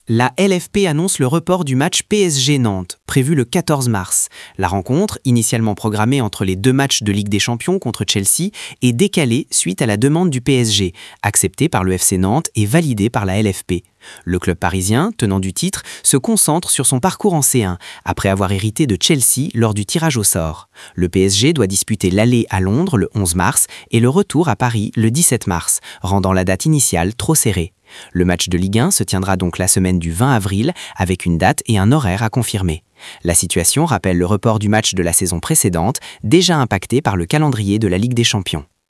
La LFP annonce le report du match PSG-Nantes, prévu le 14 mars. La rencontre, initialement programmée entre les deux matchs de Ligue des Champions contre Chelsea, est décalée suite à la demande du PSG, acceptée par le FC Nantes et validée par la LFP. Le club parisien, tenant du titre, se concentre sur son parcours en C1, après avoir hérité de Chelsea lors du tirage au sort. Le PSG doit disputer l'aller à Londres le 11 mars et le retour à Paris le 17 mars, rendant la date initiale trop serrée. Le match de Ligue 1 se tiendra donc la semaine du 20 avril avec une date et un horaire à confirmer. La situation rappelle le report du match de la saison précédente, déjà impacté par le calendrier de la Ligue des Champions.